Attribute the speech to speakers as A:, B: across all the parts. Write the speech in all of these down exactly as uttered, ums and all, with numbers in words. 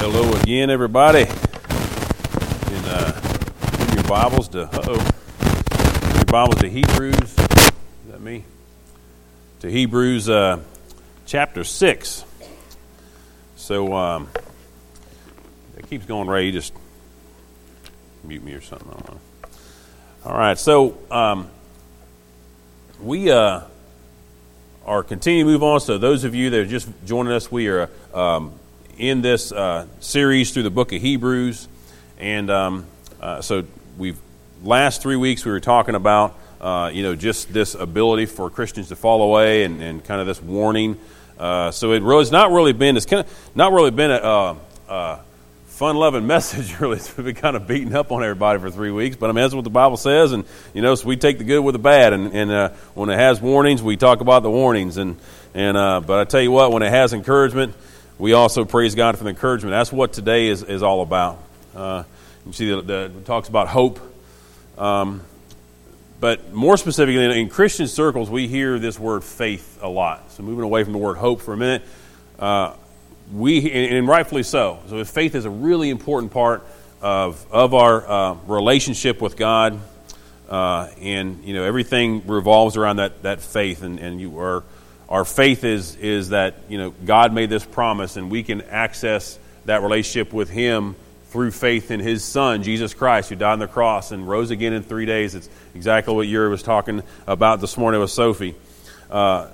A: Hello again, everybody. You can uh, give your Bibles to, uh-oh, give your Bibles to Hebrews, is that me? To Hebrews uh, chapter six. So, um, it keeps going, Ray, you just mute me or something, I don't know. All right, so um, we uh, are continuing to move on. So those of you that are just joining us, we are um, in this uh, series through the book of Hebrews. And um, uh, so we've, last three weeks we were talking about, uh, you know, just this ability for Christians to fall away and, and kind of this warning. Uh, so it really, it's not really been, it's kind of not really been a, a, a fun-loving message, really. It's been kind of beating up on everybody for three weeks. But I mean, that's what the Bible says. And, you know, so we take the good with the bad. And, and uh, when it has warnings, we talk about the warnings. And, and uh, but I tell you what, when it has encouragement, we also praise God for the encouragement. That's what today is, is all about. Uh, you see, the, the, it talks about hope. Um, but more specifically, in, in Christian circles, we hear this word faith a lot. So moving away from the word hope for a minute, uh, we and, and rightfully so. So faith is a really important part of of our uh, relationship with God, uh, and you know everything revolves around that that faith. And, and you are. Our faith is is that, you know, God made this promise and we can access that relationship with Him through faith in His Son, Jesus Christ, who died on the cross and rose again in three days. It's exactly what Yuri was talking about this morning with Sophie. Uh,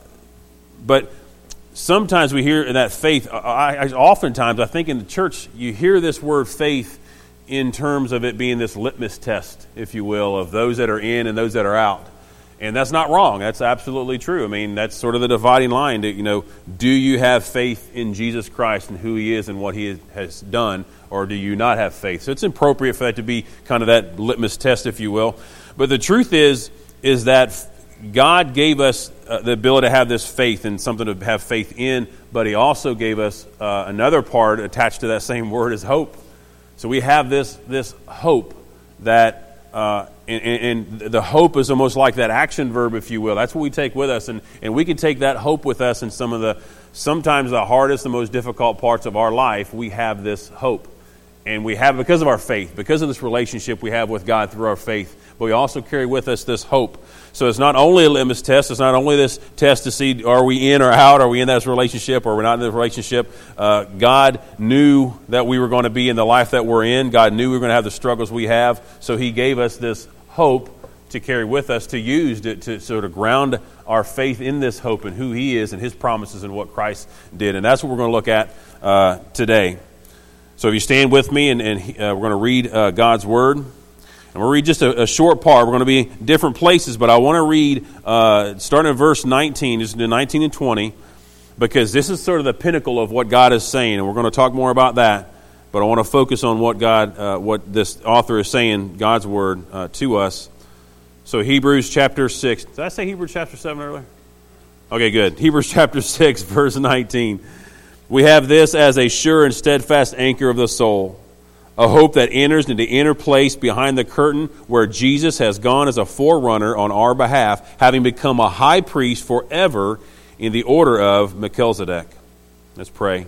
A: but sometimes we hear that faith, I, I, oftentimes I think in the church you hear this word faith in terms of it being this litmus test, if you will, of those that are in and those that are out. And that's not wrong. That's absolutely true. I mean, that's sort of the dividing line. To, you know, do you have faith in Jesus Christ and who He is and what He has done, or do you not have faith? So it's appropriate for that to be kind of that litmus test, if you will. But the truth is, is that God gave us uh, the ability to have this faith and something to have faith in, but He also gave us uh, another part attached to that same word is hope. So we have this this hope that. Uh, and, and the hope is almost like that action verb, if you will. That's what we take with us, and, and we can take that hope with us in some of the, sometimes the hardest, the most difficult parts of our life. We have this hope, and we have because of our faith, because of this relationship we have with God through our faith. But we also carry with us this hope. So it's not only a litmus test. It's not only this test to see are we in or out, are we in that relationship, or we're not in this relationship. Uh, God knew that we were going to be in the life that we're in. God knew we were going to have the struggles we have. So He gave us this hope to carry with us, to use, to, to sort of ground our faith in this hope and who He is and His promises and what Christ did. And that's what we're going to look at uh, today. So if you stand with me, and, and uh, we're going to read uh, God's Word. And we'll read just a, a short part. We're going to be in different places, but I want to read, uh, starting in verse nineteen, just nineteen and twenty, because this is sort of the pinnacle of what God is saying, and we're going to talk more about that. But I want to focus on what God, uh, what this author is saying, God's Word, uh, to us. So Hebrews chapter six. Did I say Hebrews chapter seven earlier? Okay, good. Hebrews chapter six, verse nineteen. We have this as a sure and steadfast anchor of the soul, a hope that enters into the inner place behind the curtain where Jesus has gone as a forerunner on our behalf, having become a high priest forever in the order of Melchizedek. Let's pray.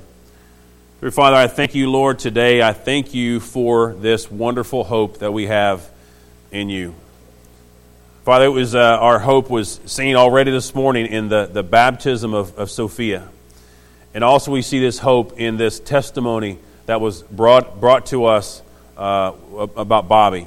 A: Dear Father, I thank You, Lord, today. I thank You for this wonderful hope that we have in You. Father, it was uh, our hope was seen already this morning in the, the baptism of, of Sophia. And also we see this hope in this testimony that was brought brought to us uh, about Bobby.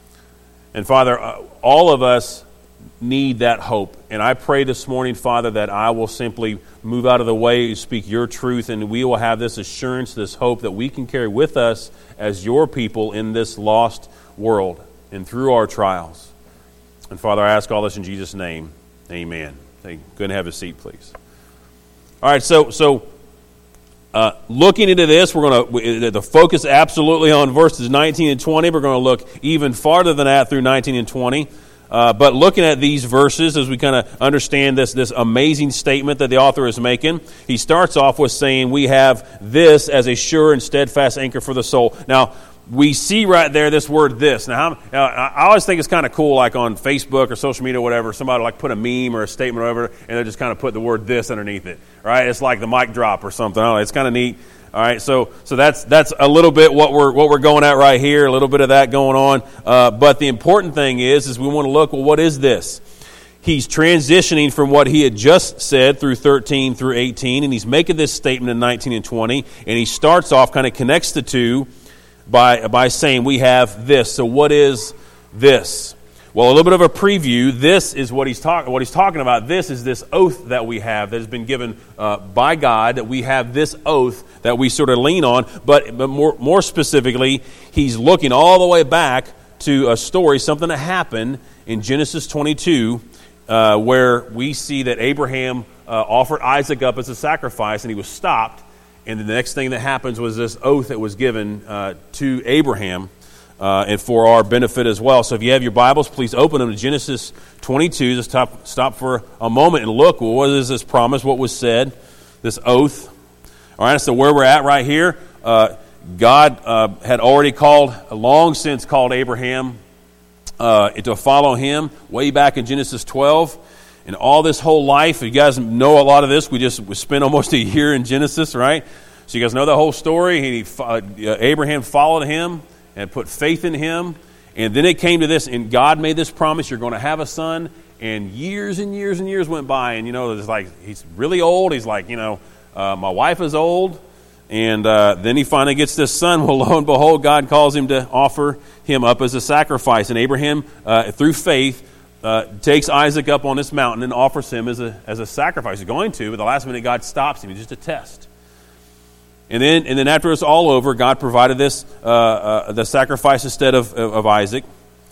A: And Father, uh, all of us need that hope. And I pray this morning, Father, that I will simply move out of the way, speak Your truth, and we will have this assurance, this hope that we can carry with us as Your people in this lost world and through our trials. And Father, I ask all this in Jesus' name. Amen. Thank you. Go ahead and have a seat, please. All right, so so uh, looking into this, we're going to the focus absolutely on verses nineteen and twenty. We're going to look even farther than that through nineteen and twenty. Uh, but looking at these verses, as we kind of understand this this amazing statement that the author is making, he starts off with saying, "We have this as a sure and steadfast anchor for the soul." Now, we see right there this word "this." Now, how, now I always think it's kind of cool, like on Facebook or social media or whatever, somebody like put a meme or a statement or whatever, and they just kind of put the word "this" underneath it, right? It's like the mic drop or something. I don't know, it's kind of neat. All right, so so that's that's a little bit what we're what we're going at right here, a little bit of that going on. Uh, but the important thing is, is we want to look, well, what is this? He's transitioning from what he had just said through thirteen through eighteen, and he's making this statement in nineteen and twenty, and he starts off, kind of connects the two by by saying we have this. So what is this? Well, a little bit of a preview. This is what he's talking. What he's talking about. This is this oath that we have that has been given uh, by God. That we have this oath that we sort of lean on. But but more more specifically, he's looking all the way back to a story, something that happened in Genesis twenty-two, uh, where we see that Abraham uh, offered Isaac up as a sacrifice, and he was stopped. And the next thing that happens was this oath that was given uh, to Abraham. Uh, and for our benefit as well. So if you have your Bibles, please open them to Genesis twenty-two. Just stop, stop for a moment and look. Well, what is this promise? What was said? This oath. All right, so where we're at right here, uh, God uh, had already called, long since called Abraham uh, to follow him way back in Genesis twelve. And all this whole life, you guys know a lot of this. We just we spent almost a year in Genesis, right? So you guys know the whole story. He, uh, Abraham followed him and put faith in him. And then it came to this, and God made this promise, you're going to have a son. And years and years and years went by, and, you know, it's like, he's really old. He's like, you know, uh, my wife is old. And uh, then he finally gets this son. Well, lo and behold, God calls him to offer him up as a sacrifice. And Abraham, uh, through faith, uh, takes Isaac up on this mountain and offers him as a as a sacrifice. He's going to, but the last minute God stops him. It's just a test. And then, and then after it's all over, God provided this uh, uh, the sacrifice instead of, of, of Isaac.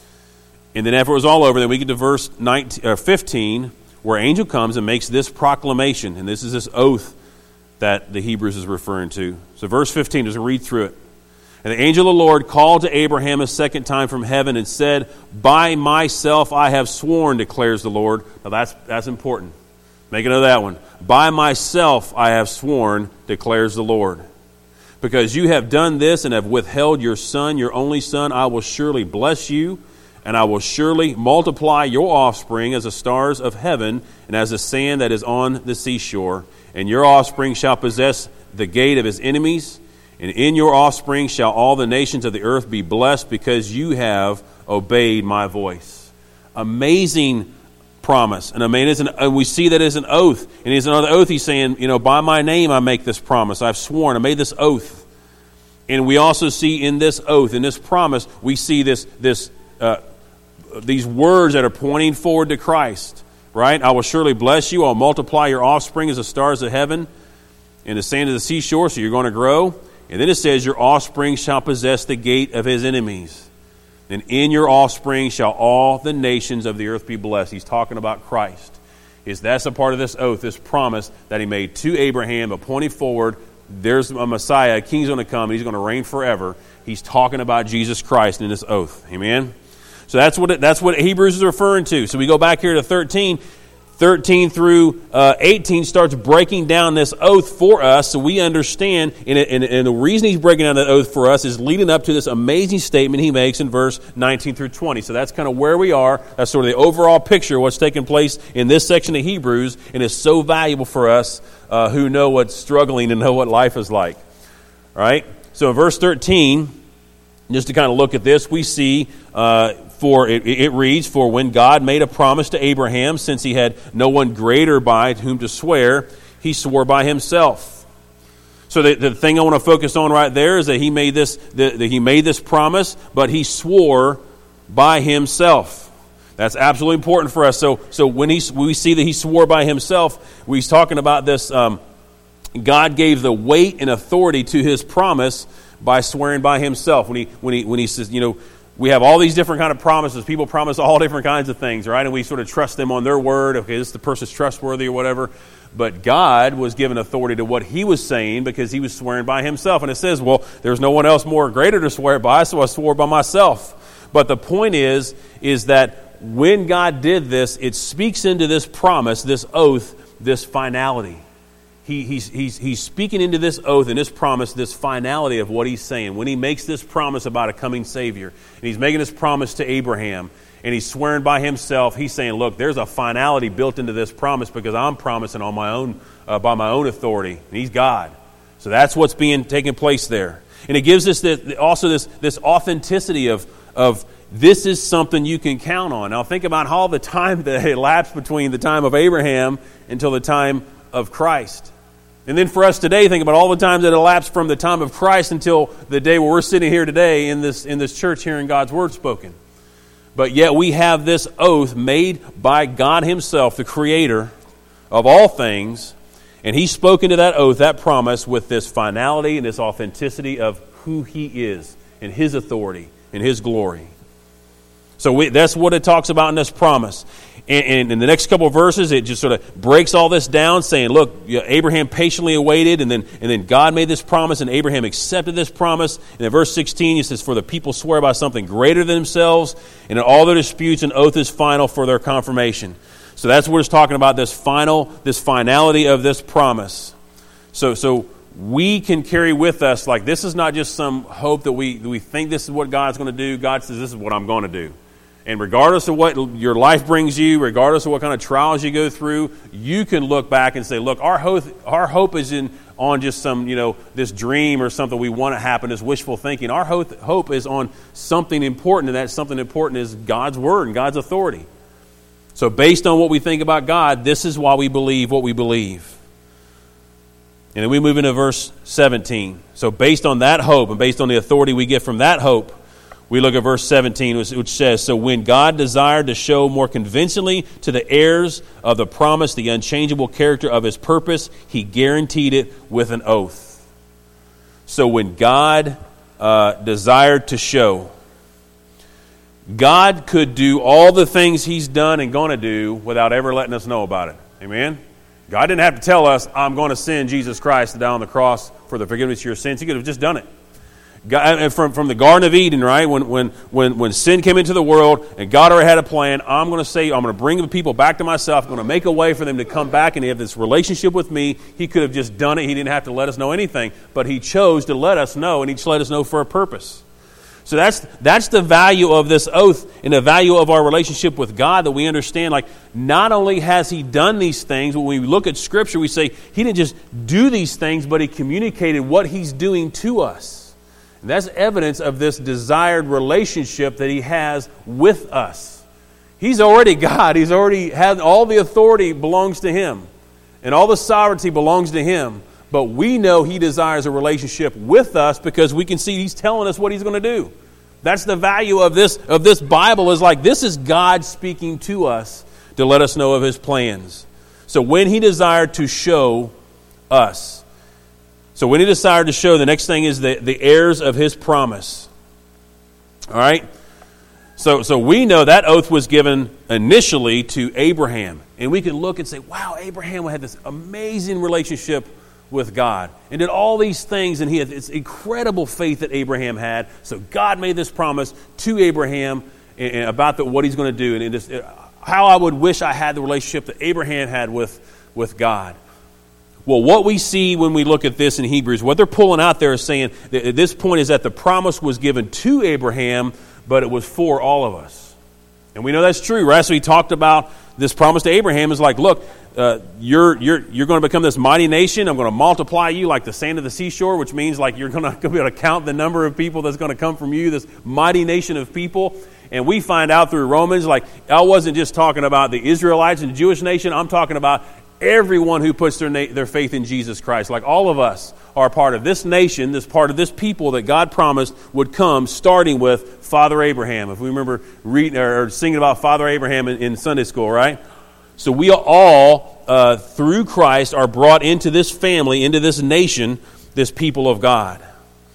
A: And then after it was all over, then we get to verse nineteen, or fifteen, where an angel comes and makes this proclamation. And this is this oath that the Hebrews is referring to. So verse fifteen, just read through it. And the angel of the Lord called to Abraham a second time from heaven and said, by myself I have sworn, declares the Lord. Now that's that's important. Make a note of that one. By myself I have sworn, declares the Lord. Because you have done this and have withheld your son, your only son, I will surely bless you, and I will surely multiply your offspring as the stars of heaven and as the sand that is on the seashore. And your offspring shall possess the gate of his enemies, and in your offspring shall all the nations of the earth be blessed, because you have obeyed my voice. Amazing promise. And I mean, it's an, and we see that as an oath. And it's another oath. He's saying, you know, by my name I make this promise. I've sworn. I made this oath. And we also see in this oath, in this promise, we see this this uh, these words that are pointing forward to Christ. Right? I will surely bless you. I'll multiply your offspring as the stars of heaven and the sand of the seashore. So you're going to grow. And then it says, your offspring shall possess the gate of his enemies. And in your offspring shall all the nations of the earth be blessed. He's talking about Christ. Is that's a part of this oath, this promise that he made to Abraham, but pointing forward, there's a Messiah, a king's going to come, and he's going to reign forever. He's talking about Jesus Christ in this oath. Amen? So that's what it, that's what Hebrews is referring to. So we go back here to thirteen. thirteen through uh, eighteen starts breaking down this oath for us, so we understand, and, and, and the reason he's breaking down that oath for us is leading up to this amazing statement he makes in verse nineteen through twenty. So that's kind of where we are. That's sort of the overall picture of what's taking place in this section of Hebrews, and is so valuable for us uh, who know what's struggling and know what life is like. All right? So in verse thirteen, just to kind of look at this, we see... Uh, For it, it reads, for when God made a promise to Abraham, since he had no one greater by whom to swear, he swore by himself. So the, the thing I want to focus on right there is that he made this the, the, he made this promise, but he swore by himself. That's absolutely important for us. So so when he when we see that he swore by himself, he's talking about this. Um, God gave the weight and authority to his promise by swearing by himself. When he when he when he says, you know. We have all these different kind of promises. People promise all different kinds of things, right? And we sort of trust them on their word. Okay, this the person's trustworthy or whatever. But God was given authority to what he was saying because he was swearing by himself. And it says, well, there's no one else more greater to swear by, so I swore by myself. But the point is, is that when God did this, it speaks into this promise, this oath, this finality. He, he's, he's, he's speaking into this oath and this promise, this finality of what he's saying. When he makes this promise about a coming Savior, and he's making this promise to Abraham, and he's swearing by himself, he's saying, look, there's a finality built into this promise because I'm promising on my own, uh, by my own authority. And he's God. So that's what's being taking place there. And it gives us the, also this, this authenticity of, of this is something you can count on. Now think about all the time that elapsed between the time of Abraham until the time of Christ. And then for us today, think about all the times that elapsed from the time of Christ until the day where we're sitting here today in this, in this church hearing God's word spoken. But yet we have this oath made by God himself, the creator of all things. And he's spoken to that oath, that promise, with this finality and this authenticity of who he is and his authority and his glory. So we, that's what it talks about in this promise. And, and in the next couple of verses, it just sort of breaks all this down, saying, look, Abraham patiently awaited, and then and then God made this promise, and Abraham accepted this promise. And in verse sixteen, he says, for the people swear by something greater than themselves, and in all their disputes, an oath is final for their confirmation. So that's what it's talking about, this final, this finality of this promise. So so we can carry with us, like, this is not just some hope that we, we think this is what God's going to do. God says, this is what I'm going to do. And regardless of what your life brings you, regardless of what kind of trials you go through, you can look back and say, look, our hope, our hope is in on just some, you know, this dream or something we want to happen, this wishful thinking. Our hope, hope is on something important, and that something important is God's word and God's authority. So based on what we think about God, this is why we believe what we believe. And then we move into verse seventeen. So based on that hope and based on the authority we get from that hope, we look at verse seventeen, which says, so when God desired to show more convincingly to the heirs of the promise the unchangeable character of his purpose, he guaranteed it with an oath. So when God uh, desired to show, God could do all the things he's done and going to do without ever letting us know about it. Amen? God didn't have to tell us, I'm going to send Jesus Christ to die on the cross for the forgiveness of your sins. He could have just done it. God, from, from the Garden of Eden, right, when, when, when, when sin came into the world and God already had a plan, I'm going to say, I'm going to bring the people back to myself. I'm going to make a way for them to come back and have this relationship with me. He could have just done it. He didn't have to let us know anything. But he chose to let us know, and he let us know for a purpose. So that's that's the value of this oath and the value of our relationship with God, that we understand, like, not only has he done these things, when we look at Scripture, we say he didn't just do these things, but he communicated what he's doing to us. And that's evidence of this desired relationship that he has with us. He's already God. He's already had all the authority belongs to him, and all the sovereignty belongs to him. But we know he desires a relationship with us because we can see he's telling us what he's going to do. That's the value of this of this Bible, is like, this is God speaking to us to let us know of his plans. So when he desired to show us, so when he desired to show, the next thing is the, the heirs of his promise. All right? So, so we know that oath was given initially to Abraham. And we can look and say, wow, Abraham had this amazing relationship with God and did all these things, and he had this incredible faith that Abraham had. So God made this promise to Abraham about the, what he's going to do, and this, how I would wish I had the relationship that Abraham had with, with God. Well, what we see when we look at this in Hebrews, what they're pulling out there is saying that at this point is that the promise was given to Abraham, but it was for all of us. And we know that's true, right? So he talked about this promise to Abraham is like, look, uh, you're you're you're going to become this mighty nation. I'm going to multiply you like the sand of the seashore, which means like you're going to be able to count the number of people that's going to come from you, this mighty nation of people. And we find out through Romans, like, I wasn't just talking about the Israelites and the Jewish nation. I'm talking about everyone who puts their na- their faith in Jesus Christ. Like, all of us are part of this nation, this part of this people that God promised would come, starting with Father Abraham. If we remember reading or singing about Father Abraham in, in Sunday school, right? So we all, uh, through Christ, are brought into this family, into this nation, this people of God.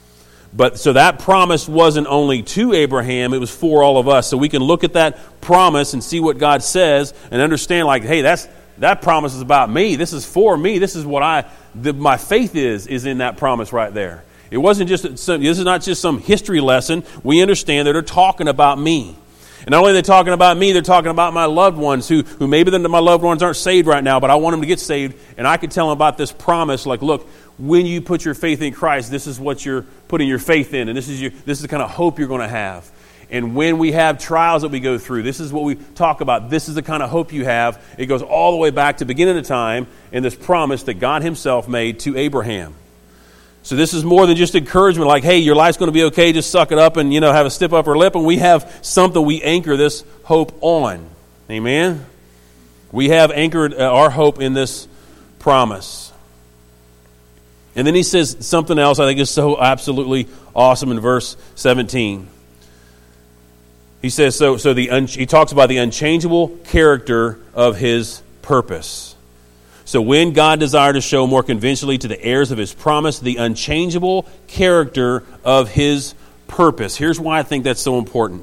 A: But so that promise wasn't only to Abraham, it was for all of us. So we can look at that promise and see what God says and understand, like, hey, that's that promise is about me. This is for me. This is what I, the, my faith is, is in that promise right there. It wasn't just, some, this is not just some history lesson. We understand that they're talking about me. And not only are they talking about me, they're talking about my loved ones who, who maybe the, my loved ones aren't saved right now, but I want them to get saved. And I can tell them about this promise, like, look, when you put your faith in Christ, this is what you're putting your faith in. And this is your, this is the kind of hope you're going to have. And when we have trials that we go through, this is what we talk about. This is the kind of hope you have. It goes all the way back to the beginning of time and this promise that God himself made to Abraham. So this is more than just encouragement, like, hey, your life's going to be okay, just suck it up and, you know, have a stiff upper lip. And we have something we anchor this hope on. Amen? We have anchored our hope in this promise. And then he says something else I think is so absolutely awesome in verse seventeen. He says, so so the un- he talks about the unchangeable character of his purpose. So when God desired to show more convincingly to the heirs of his promise the unchangeable character of his purpose. Here's why I think that's so important.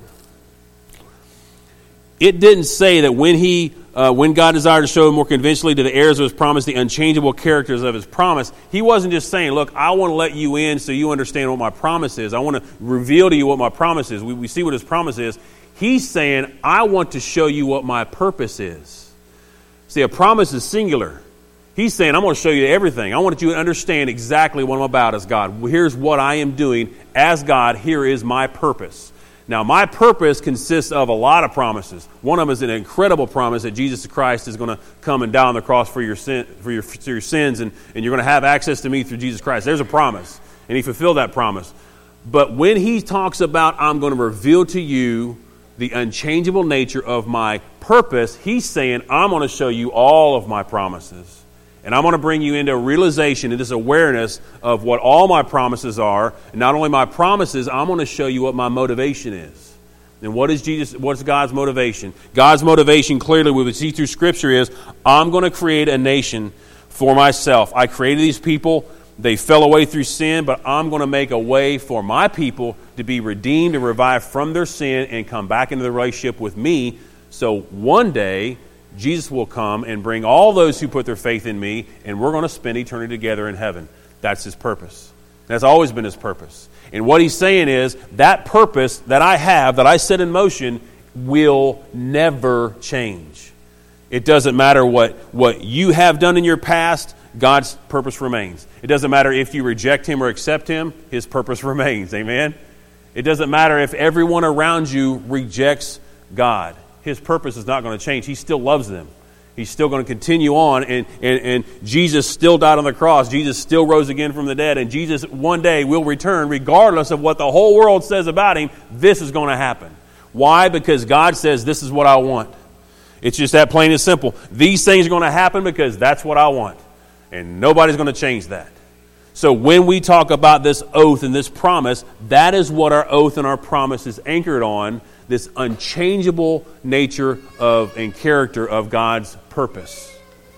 A: It didn't say that when he, uh, when God desired to show more convincingly to the heirs of his promise the unchangeable characters of his promise, he wasn't just saying, look, I want to let you in so you understand what my promise is. I want to reveal to you what my promise is. We, we see what his promise is. He's saying, I want to show you what my purpose is. See, a promise is singular. He's saying, I'm going to show you everything. I want you to understand exactly what I'm about as God. Here's what I am doing as God. Here is my purpose. Now, my purpose consists of a lot of promises. One of them is an incredible promise that Jesus Christ is going to come and die on the cross for your sin, for your, for your sins, and, and you're going to have access to me through Jesus Christ. There's a promise, and he fulfilled that promise. But when he talks about, I'm going to reveal to you the unchangeable nature of my purpose, he's saying, I'm going to show you all of my promises. And I'm going to bring you into a realization and this awareness of what all my promises are. And not only my promises, I'm going to show you what my motivation is. And what is Jesus? What's God's motivation? God's motivation, clearly, we would see through Scripture, is I'm going to create a nation for myself. I created these people. They fell away through sin, but I'm going to make a way for my people to be redeemed and revived from their sin and come back into the relationship with me. So one day, Jesus will come and bring all those who put their faith in me, and we're going to spend eternity together in heaven. That's his purpose. That's always been his purpose. And what he's saying is, that purpose that I have, that I set in motion, will never change. It doesn't matter what, what you have done in your past, God's purpose remains. It doesn't matter if you reject him or accept him, his purpose remains. Amen? It doesn't matter if everyone around you rejects God. His purpose is not going to change. He still loves them. He's still going to continue on. And, and, and Jesus still died on the cross. Jesus still rose again from the dead. And Jesus one day will return regardless of what the whole world says about him. This is going to happen. Why? Because God says, this is what I want. It's just that plain and simple. These things are going to happen because that's what I want. And nobody's going to change that. So when we talk about this oath and this promise, that is what our oath and our promise is anchored on. This unchangeable nature of and character of God's purpose.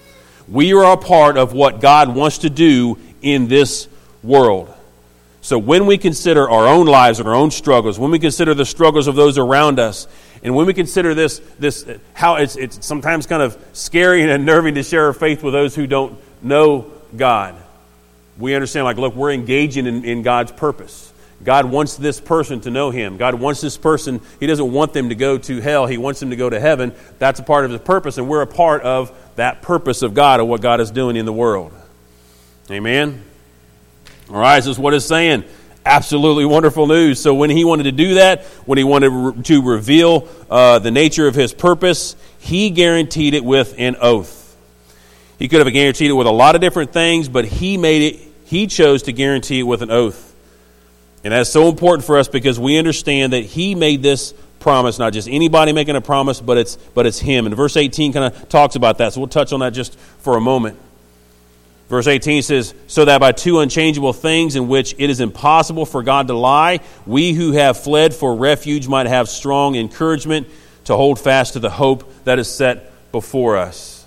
A: We are a part of what God wants to do in this world. So when we consider our own lives and our own struggles, when we consider the struggles of those around us, and when we consider this, this how it's, it's sometimes kind of scary and unnerving to share our faith with those who don't know God, we understand, like, look, we're engaging in, in God's purpose. God wants this person to know him. God wants this person, he doesn't want them to go to hell. He wants them to go to heaven. That's a part of his purpose, and we're a part of that purpose of God, of what God is doing in the world. Amen? All right, this is what it's saying. Absolutely wonderful news. So when he wanted to do that, when he wanted to reveal uh, the nature of his purpose, he guaranteed it with an oath. He could have guaranteed it with a lot of different things, but he made it, he chose to guarantee it with an oath. And that's so important for us because we understand that he made this promise, not just anybody making a promise, but it's but it's him. And verse eighteen kind of talks about that, so we'll touch on that just for a moment. Verse eighteen says, so that by two unchangeable things in which it is impossible for God to lie, we who have fled for refuge might have strong encouragement to hold fast to the hope that is set before us.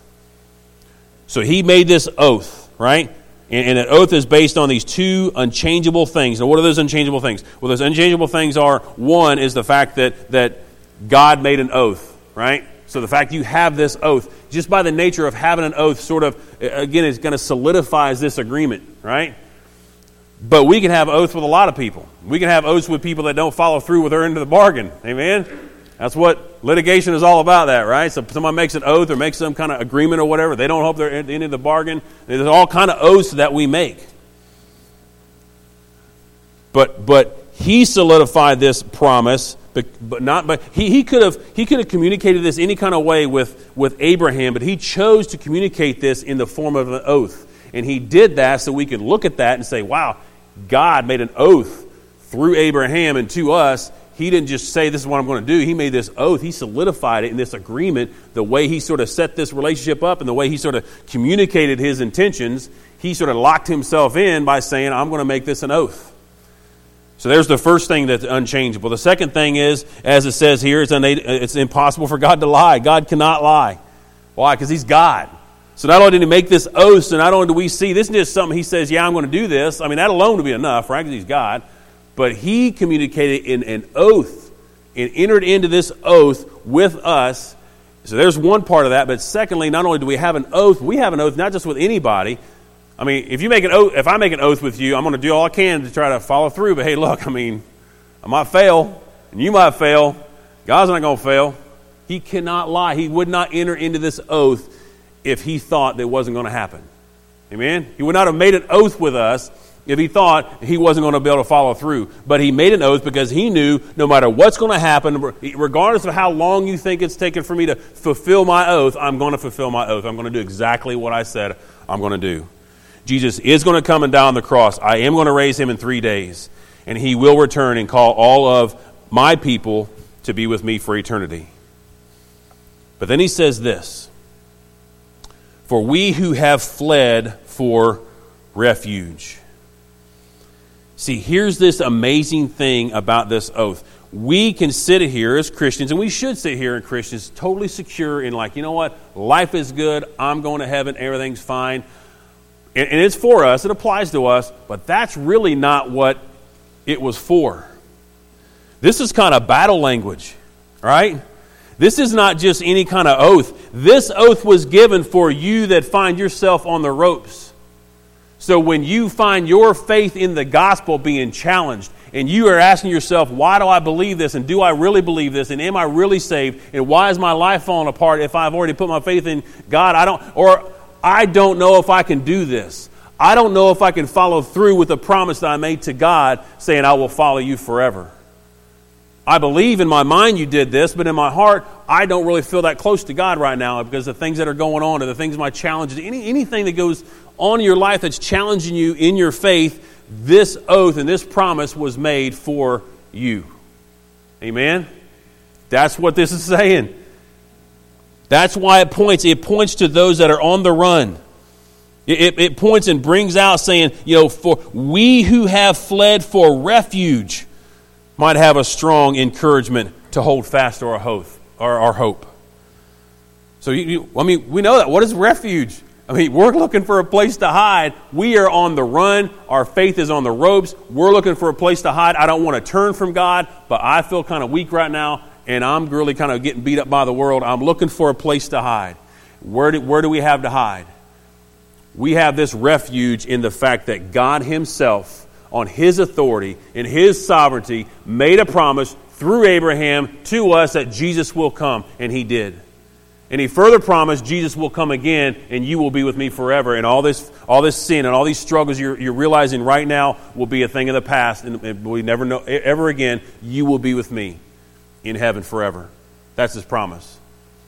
A: So he made this oath, right? And an oath is based on these two unchangeable things. Now, what are those unchangeable things? Well, those unchangeable things are, one is the fact that, that God made an oath, right? So the fact you have this oath, just by the nature of having an oath, sort of, again, is going to solidifies this agreement, right? But we can have oaths with a lot of people. We can have oaths with people that don't follow through with their end of the bargain. Amen? That's what litigation is all about, that, right? So someone makes an oath or makes some kind of agreement or whatever. They don't hope they're at the end of the bargain. There's all kind of oaths that we make. But but he solidified this promise, but, but not. But he, he could have he could have communicated this any kind of way with, with Abraham, but he chose to communicate this in the form of an oath, and he did that so we could look at that and say, "Wow, God made an oath through Abraham and to us. He didn't just say, this is what I'm going to do. He made this oath. He solidified it in this agreement. The way he sort of set this relationship up and the way he sort of communicated his intentions, he sort of locked himself in by saying, I'm going to make this an oath. So there's the first thing that's unchangeable. The second thing is, as it says here, it's, una- it's impossible for God to lie. God cannot lie. Why? Because he's God. So not only did he make this oath, so not only do we see, this is just something he says, yeah, I'm going to do this. I mean, that alone would be enough, right? Because he's God. But he communicated in an oath and entered into this oath with us. So there's one part of that. But secondly, not only do we have an oath, we have an oath not just with anybody. I mean, if you make an oath, if I make an oath with you, I'm going to do all I can to try to follow through. But hey, look, I mean, I might fail, and you might fail. God's not going to fail. He cannot lie. He would not enter into this oath if he thought that it wasn't going to happen. Amen? He would not have made an oath with us if he thought he wasn't going to be able to follow through. But he made an oath because he knew no matter what's going to happen, regardless of how long you think it's taken for me to fulfill my oath, I'm going to fulfill my oath. I'm going to do exactly what I said I'm going to do. Jesus is going to come and die on the cross. I am going to raise him in three days. And he will return and call all of my people to be with me for eternity. But then he says this, for we who have fled for refuge. See, here's this amazing thing about this oath. We can sit here as Christians, and we should sit here as Christians, totally secure in like, you know what? Life is good. I'm going to heaven. Everything's fine. And, and it's for us. It applies to us. But that's really not what it was for. This is kind of battle language, right? This is not just any kind of oath. This oath was given for you that find yourself on the ropes. So when you find your faith in the gospel being challenged, and you are asking yourself, why do I believe this? And do I really believe this? And am I really saved? And why is my life falling apart if I've already put my faith in God? I don't, or I don't know if I can do this. I don't know if I can follow through with the promise that I made to God saying, I will follow you forever. I believe in my mind you did this, but in my heart, I don't really feel that close to God right now because the things that are going on or the things, my challenges, any, anything that goes on in your life that's challenging you in your faith, this oath and this promise was made for you. Amen? That's what this is saying. That's why it points. It points to those that are on the run. It, it, it points and brings out saying, you know, for we who have fled for refuge might have a strong encouragement to hold fast to our hope. Our, our hope. So, you, you, I mean, we know that. What is refuge? I mean, we're looking for a place to hide. We are on the run. Our faith is on the ropes. We're looking for a place to hide. I don't want to turn from God, but I feel kind of weak right now, and I'm really kind of getting beat up by the world. I'm looking for a place to hide. Where do, where do we have to hide? We have this refuge in the fact that God himself, on his authority, in his sovereignty, made a promise through Abraham to us that Jesus will come, and he did. And he further promised Jesus will come again, and you will be with me forever. And all this, all this sin and all these struggles you're, you're realizing right now will be a thing of the past, and, and we never know ever again. You will be with me in heaven forever. That's his promise.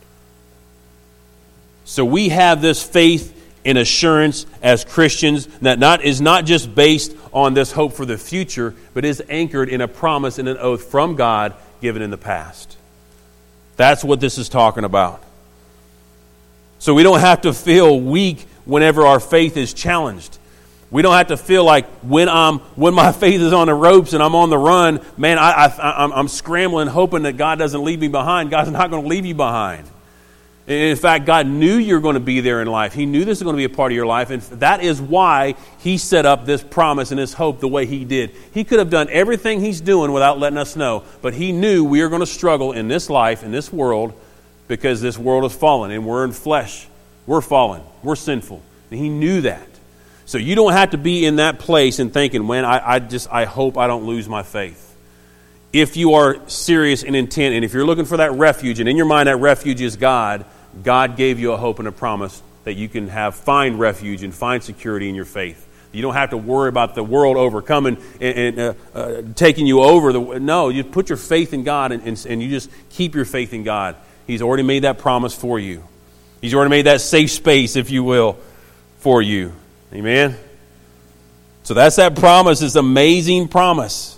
A: So we have this faith and assurance as Christians that not is not just based on this hope for the future, but is anchored in a promise and an oath from God given in the past. That's what this is talking about. So we don't have to feel weak whenever our faith is challenged. We don't have to feel like when I'm when my faith is on the ropes and I'm on the run, man, I, I, I'm, I'm scrambling, hoping that God doesn't leave me behind. God's not going to leave you behind. In fact, God knew you were going to be there in life. He knew this was going to be a part of your life. And that is why he set up this promise and this hope the way he did. He could have done everything he's doing without letting us know. But he knew we are going to struggle in this life, in this world, because this world is fallen and we're in flesh. We're fallen. We're sinful. And he knew that. So you don't have to be in that place and thinking, man, I, I just, I hope I don't lose my faith. If you are serious and intent, and if you're looking for that refuge, and in your mind that refuge is God, God gave you a hope and a promise that you can have find refuge and find security in your faith. You don't have to worry about the world overcoming and, and uh, uh, taking you over. The, no, you put your faith in God and, and, and you just keep your faith in God. He's already made that promise for you. He's already made that safe space, if you will, for you. Amen? So that's that promise, this amazing promise.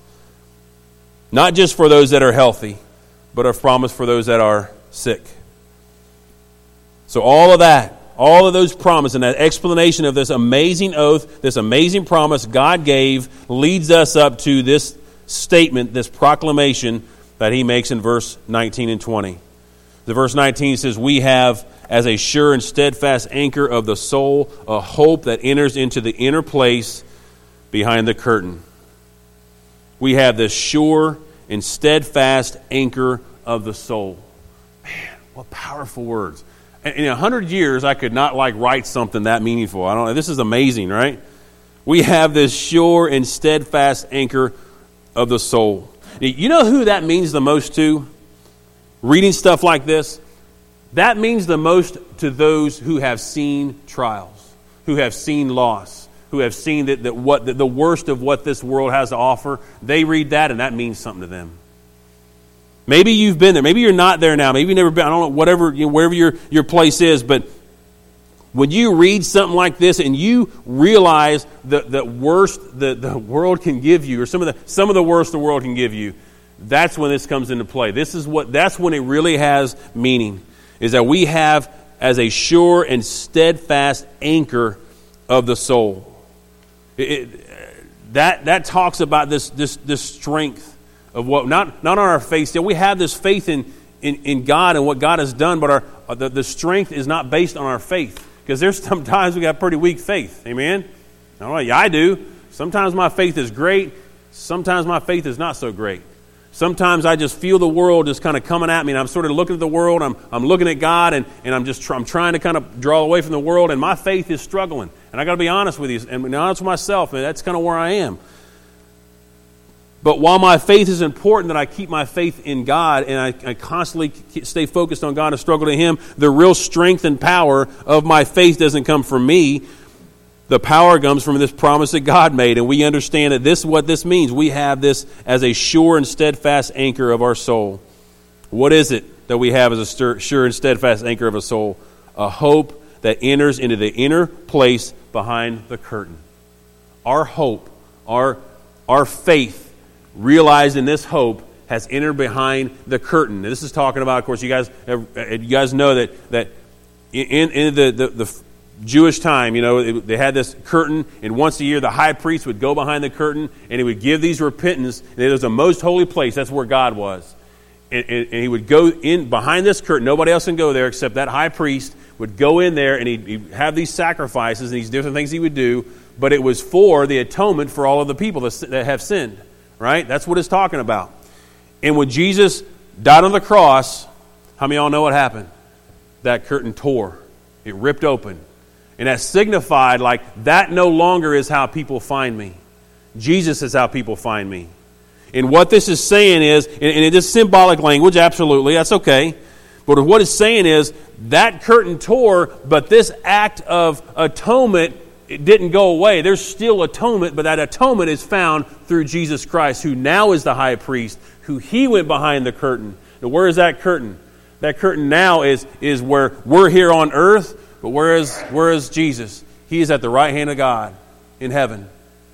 A: Not just for those that are healthy, but a promise for those that are sick. So all of that, all of those promises and that explanation of this amazing oath, this amazing promise God gave, leads us up to this statement, this proclamation that he makes in verse nineteen and twenty. The verse nineteen says, we have as a sure and steadfast anchor of the soul a hope that enters into the inner place behind the curtain. We have this sure and steadfast anchor of the soul. Man, what powerful words. In a hundred years, I could not like write something that meaningful. I don't know. This is amazing, right? We have this sure and steadfast anchor of the soul. You know who that means the most to? Reading stuff like this, that means the most to those who have seen trials, who have seen loss, who have seen that, that what the, the worst of what this world has to offer. They read that, and that means something to them. Maybe you've been there. Maybe you're not there now. Maybe you've never been. I don't know, whatever, you know, wherever your, your place is. But when you read something like this and you realize the, the worst the, the world can give you, or some of the some of the worst the world can give you, that's when this comes into play. This is what that's when it really has meaning. Is that we have as a sure and steadfast anchor of the soul. It, it, that that talks about this this this strength of what not not on our faith. We have this faith in, in, in God and what God has done, but our the, the strength is not based on our faith. Because there's sometimes we got pretty weak faith. Amen? I don't know, yeah, I do. Sometimes my faith is great. Sometimes my faith is not so great. Sometimes I just feel the world just kind of coming at me, and I'm sort of looking at the world. I'm I'm looking at God, and, and I'm just tr- I'm trying to kind of draw away from the world, and my faith is struggling. And I got to be honest with you, and be honest with myself, and that's kind of where I am. But while my faith is important, that I keep my faith in God, and I, I constantly stay focused on God and struggle to Him, the real strength and power of my faith doesn't come from me. The power comes from this promise that God made, and we understand that this is what this means. We have this as a sure and steadfast anchor of our soul. What is it that we have as a sure and steadfast anchor of a soul? A hope that enters into the inner place behind the curtain. Our hope, our, our faith, realized in this hope, has entered behind the curtain. Now, this is talking about, of course, you guys you guys know that that in, in the, the, the Jewish time, you know, it, they had this curtain, and once a year the high priest would go behind the curtain, and he would give these repentance. And it was the most holy place. That's where God was. And, and, and he would go in behind this curtain. Nobody else can go there except that high priest would go in there, and he'd, he'd have these sacrifices and these different things he would do, but it was for the atonement for all of the people that, that have sinned. Right? That's what it's talking about. And when Jesus died on the cross, how many of y'all know what happened? That curtain tore. It ripped open. And that signified like that no longer is how people find me. Jesus is how people find me. And what this is saying is, and it is symbolic language, absolutely, that's okay. But what it's saying is that curtain tore, but this act of atonement, it didn't go away. There's still atonement, but that atonement is found through Jesus Christ, who now is the high priest, who He went behind the curtain. Now, where is that curtain? That curtain now is, is where we're here on earth, but where is, where is Jesus? He is at the right hand of God in heaven,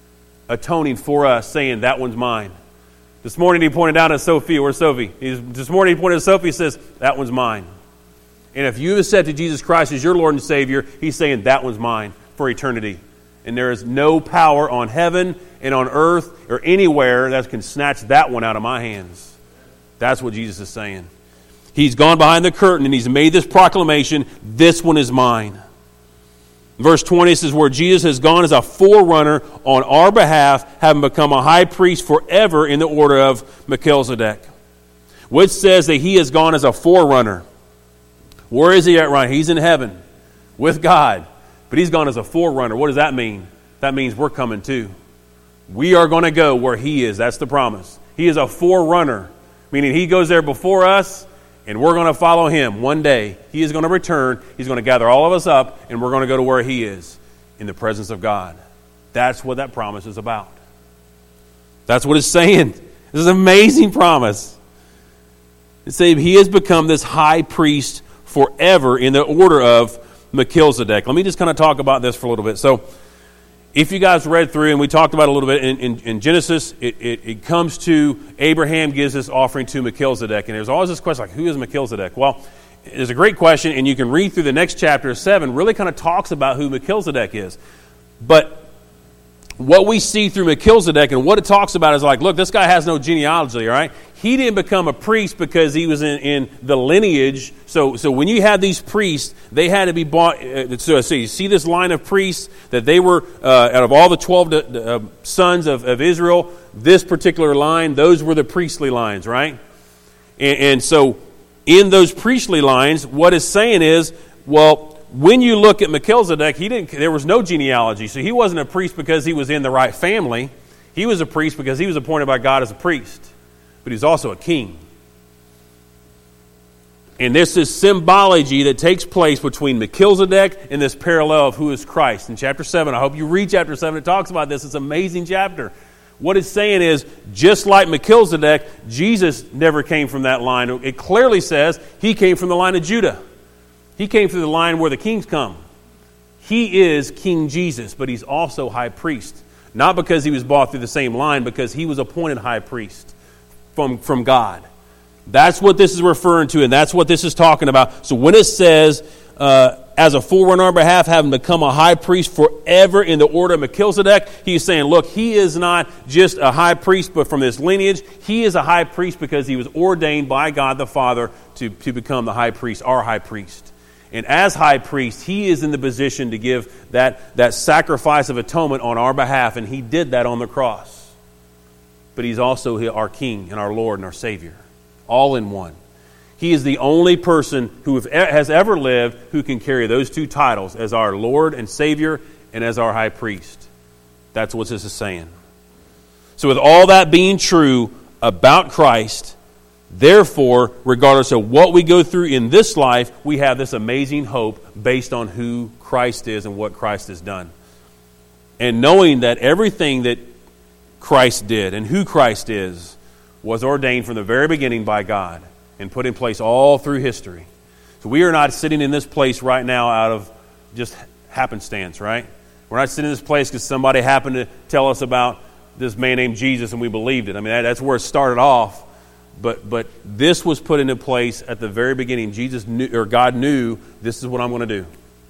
A: atoning for us, saying, that one's mine. This morning he pointed out to Sophia. Where's Sophie? He's, this morning he pointed to Sophie and says, that one's mine. And if you have accepted Jesus Christ as your Lord and Savior, He's saying, that one's mine for eternity. And there is no power on heaven and on earth or anywhere that can snatch that one out of my hands. That's what Jesus is saying. He's gone behind the curtain and He's made this proclamation, this one is mine. Verse twenty says, where Jesus has gone as a forerunner on our behalf, having become a high priest forever in the order of Melchizedek. Which says that He has gone as a forerunner. Where is He at right? He's in heaven with God. But He's gone as a forerunner. What does that mean? That means we're coming too. We are going to go where He is. That's the promise. He is a forerunner, meaning He goes there before us, and we're going to follow Him. One day, He is going to return. He's going to gather all of us up, and we're going to go to where He is, in the presence of God. That's what that promise is about. That's what it's saying. This is an amazing promise. It's saying He has become this high priest forever in the order of Melchizedek. Let me just kind of talk about this for a little bit. So, if you guys read through, and we talked about it a little bit, in, in, in Genesis, it, it, it comes to Abraham gives this offering to Melchizedek. And there's always this question, like, who is Melchizedek? Well, it's a great question, and you can read through the next chapter, seven, really kind of talks about who Melchizedek is. But what we see through Melchizedek and what it talks about is like, look, this guy has no genealogy, all right? He didn't become a priest because he was in, in the lineage. So so when you had these priests, they had to be bought. Uh, so, so you see this line of priests that they were, uh, out of all the twelve uh, sons of, of Israel, this particular line, those were the priestly lines, right? And, and so in those priestly lines, what it's saying is, well, when you look at Melchizedek, he didn't. There was no genealogy, so he wasn't a priest because he was in the right family. He was a priest because he was appointed by God as a priest, but he's also a king. And this is symbology that takes place between Melchizedek and this parallel of who is Christ. In chapter seven, I hope you read chapter seven. It talks about this. It's an amazing chapter. What it's saying is, just like Melchizedek, Jesus never came from that line. It clearly says he came from the line of Judah. He came through the line where the kings come. He is King Jesus, but he's also high priest. Not because he was bought through the same line, because he was appointed high priest from, from God. That's what this is referring to, and that's what this is talking about. So when it says, uh, as a forerunner on our behalf, having become a high priest forever in the order of Melchizedek, he's saying, look, he is not just a high priest, but from this lineage, he is a high priest because he was ordained by God the Father to, to become the high priest, our high priest. And as high priest, he is in the position to give that, that sacrifice of atonement on our behalf, and he did that on the cross. But he's also our King and our Lord and our Savior, all in one. He is the only person who has ever lived who can carry those two titles as our Lord and Savior and as our high priest. That's what this is saying. So with all that being true about Christ, therefore, regardless of what we go through in this life, we have this amazing hope based on who Christ is and what Christ has done. And knowing that everything that Christ did and who Christ is was ordained from the very beginning by God and put in place all through history. So we are not sitting in this place right now out of just happenstance, right? We're not sitting in this place because somebody happened to tell us about this man named Jesus and we believed it. I mean, that, that's where it started off. But but this was put into place at the very beginning. Jesus knew, or God knew, this is what I'm going to do.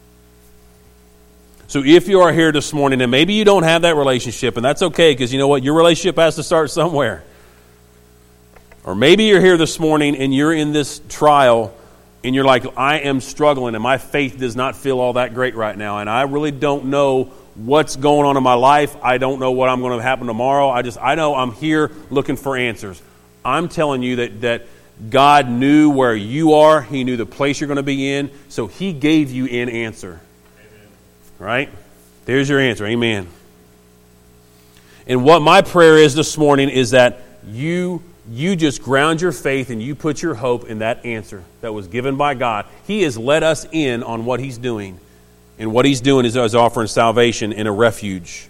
A: So if you are here this morning and maybe you don't have that relationship, and that's okay, because you know what? Your relationship has to start somewhere. Or maybe you're here this morning and you're in this trial and you're like, I am struggling and my faith does not feel all that great right now. And I really don't know what's going on in my life. I don't know what I'm going to happen tomorrow. I just, I know I'm here looking for answers. I'm telling you that, that God knew where you are. He knew the place you're going to be in. So he gave you an answer. Amen. Right? There's your answer. Amen. And what my prayer is this morning is that you, you just ground your faith and you put your hope in that answer that was given by God. He has let us in on what he's doing. And what he's doing is, is offering salvation and a refuge.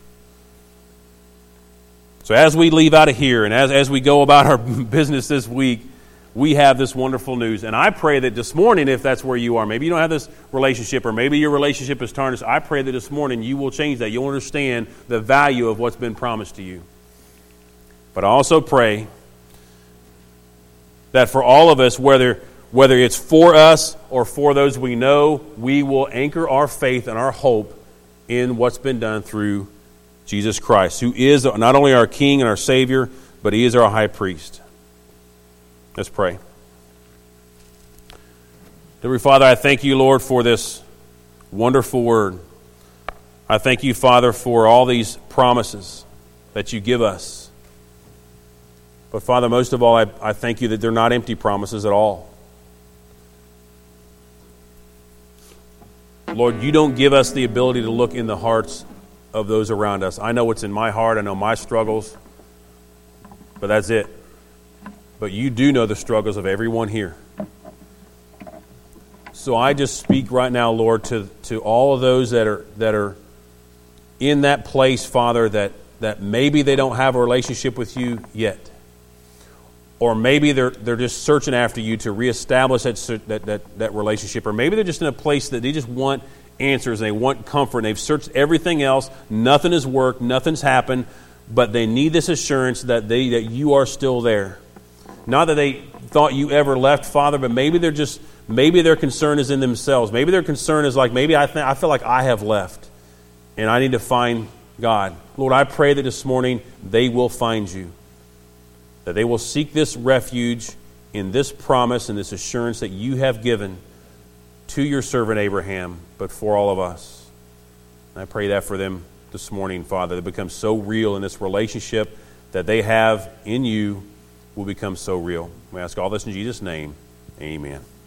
A: So as we leave out of here and as, as we go about our business this week, we have this wonderful news. And I pray that this morning, if that's where you are, maybe you don't have this relationship or maybe your relationship is tarnished, I pray that this morning you will change that. You'll understand the value of what's been promised to you. But I also pray that for all of us, whether, whether it's for us or for those we know, we will anchor our faith and our hope in what's been done through Jesus Christ, who is not only our King and our Savior, but he is our high priest. Let's pray. Dear Father, I thank you, Lord, for this wonderful word. I thank you, Father, for all these promises that you give us. But Father, most of all, I, I thank you that they're not empty promises at all. Lord, you don't give us the ability to look in the hearts of those around us. I know what's in my heart. I know my struggles. But that's it. But you do know the struggles of everyone here. So I just speak right now, Lord, to, to all of those that are that are in that place, Father, that, that maybe they don't have a relationship with you yet. Or maybe they're they're just searching after you to reestablish that, that, that, that relationship. Or maybe they're just in a place that they just want answers, and they want comfort, and they've searched everything else. Nothing has worked, nothing's happened, but they need this assurance that they that you are still there. Not that they thought you ever left, Father, but maybe they're just maybe their concern is in themselves. Maybe their concern is like, maybe I think I feel like I have left, and I need to find God. Lord, I pray that this morning they will find you, that they will seek this refuge in this promise and this assurance that you have given to your servant Abraham, but for all of us. And I pray that for them this morning, Father, that becomes so real in this relationship that they have in you will become so real. We ask all this in Jesus' name. Amen.